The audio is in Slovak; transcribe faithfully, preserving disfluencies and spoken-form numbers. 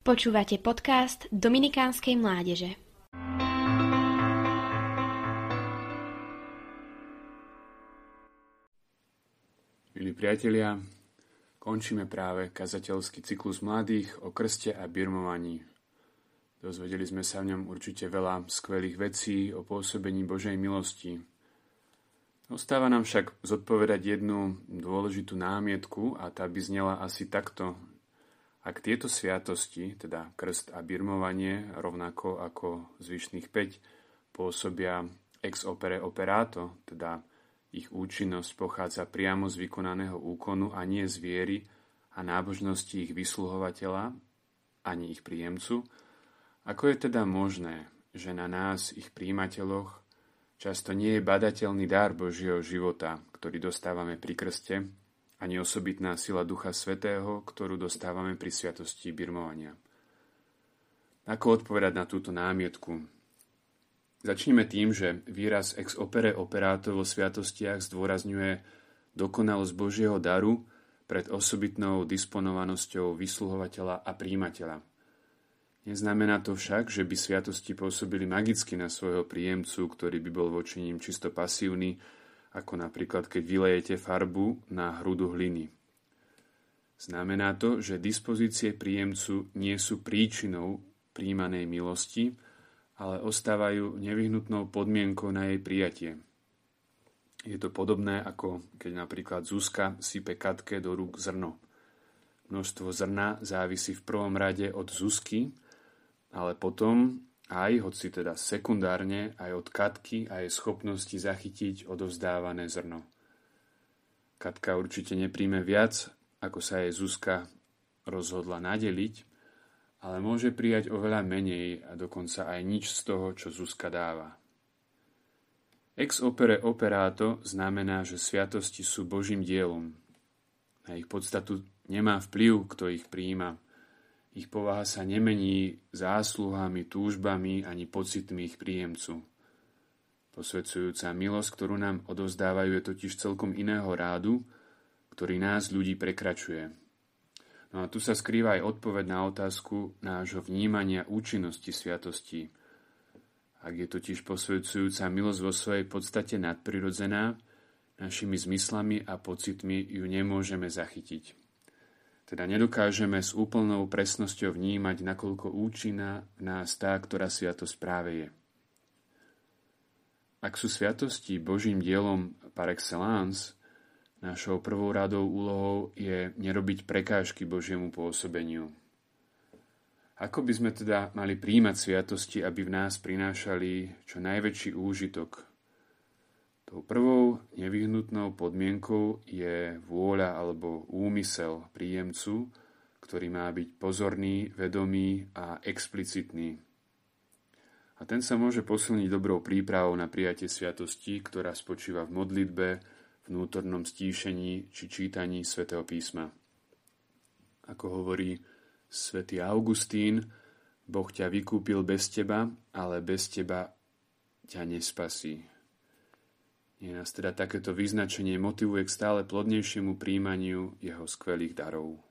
Počúvate podcast Dominikánskej mládeže. Milí priatelia, končíme práve kazateľský cyklus mladých o krste a birmovaní. Dozvedeli sme sa v ňom určite veľa skvelých vecí o pôsobení Božej milosti. Ostáva nám však zodpovedať jednu dôležitú námietku a tá by znela asi takto. Ak tieto sviatosti, teda krst a birmovanie, rovnako ako zvyšných päť, pôsobia ex opere operato, teda ich účinnosť pochádza priamo z vykonaného úkonu a nie z viery a nábožnosti ich vysluhovateľa, ani ich príjemcu, ako je teda možné, že na nás, ich príjimateľoch, často nie je badateľný dar Božieho života, ktorý dostávame pri krste, ani osobitná sila Ducha Svätého, ktorú dostávame pri sviatosti birmovania. Ako odpovedať na túto námietku? Začneme tým, že výraz ex opere operato vo sviatostiach zdôrazňuje dokonalosť Božieho daru pred osobitnou disponovanosťou vysluhovateľa a príjimateľa. Neznamená to však, že by sviatosti pôsobili magicky na svojho príjemcu, ktorý by bol voči ním čisto pasívny, ako napríklad keď vylejete farbu na hrudu hliny. Znamená to, že dispozície príjemcu nie sú príčinou prijímanej milosti, ale ostávajú nevyhnutnou podmienkou na jej prijatie. Je to podobné, ako keď napríklad Zuzka sype Katke do rúk zrno. Množstvo zrna závisí v prvom rade od Zuzky, ale potom aj, hoci teda sekundárne, aj od Katky a jej schopnosti zachytiť odovzdávané zrno. Katka určite nepríjme viac, ako sa jej Zuzka rozhodla nadeliť, ale môže prijať oveľa menej a dokonca aj nič z toho, čo Zuzka dáva. Ex opere operato znamená, že sviatosti sú Božím dielom. Na ich podstatu nemá vplyv, kto ich prijíma. Ich povaha sa nemení zásluhami, túžbami ani pocitmi ich príjemcu. Posvedzujúca milosť, ktorú nám odovzdávajú, je totiž celkom iného rádu, ktorý nás ľudí prekračuje. No a tu sa skrýva aj odpoveď na otázku nášho vnímania účinnosti sviatostí. Ak je totiž posvedzujúca milosť vo svojej podstate nadprirodzená, našimi zmyslami a pocitmi ju nemôžeme zachytiť. Teda nedokážeme s úplnou presnosťou vnímať, nakoľko účinná v nás tá, ktorá sviatosť práve je. Ak sú sviatosti Božím dielom par excellence, našou prvou radou úlohou je nerobiť prekážky Božiemu pôsobeniu. Ako by sme teda mali prijímať sviatosti, aby v nás prinášali čo najväčší úžitok? Tou prvou nevyhnutnou podmienkou je vôľa alebo úmysel príjemcu, ktorý má byť pozorný, vedomý a explicitný. A ten sa môže posilniť dobrou prípravou na prijatie sviatosti, ktorá spočíva v modlitbe, vnútornom stíšení či čítaní svätého písma. Ako hovorí svätý Augustín, Boh ťa vykúpil bez teba, ale bez teba ťa nespasí. Nie nás teda takéto vyznačenie motivuje k stále plodnejšiemu prijímaniu jeho skvelých darov.